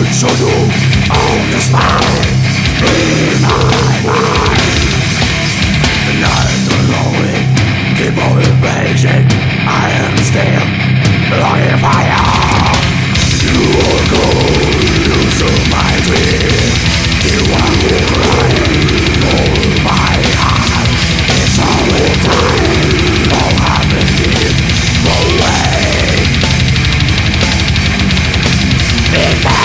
shadow of the smile in my mind. The night alone, keep on raging. I am still longing for you. You are cold, you serve my dream. You are the crying for my heart. It's only time, all happening away. In me.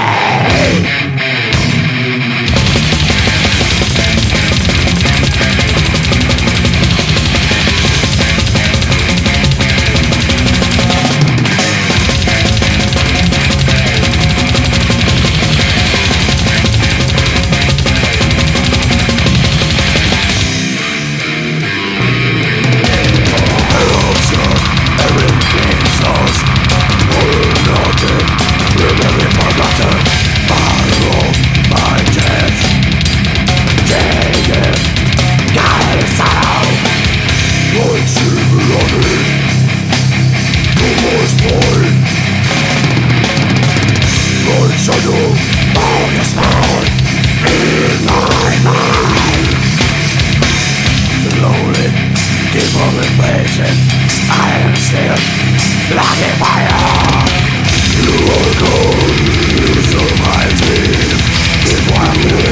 Shadow of the smile in my mind. Lonely, keep on replacing. I am still longing for you. You are cold, you serve my dream. Keep on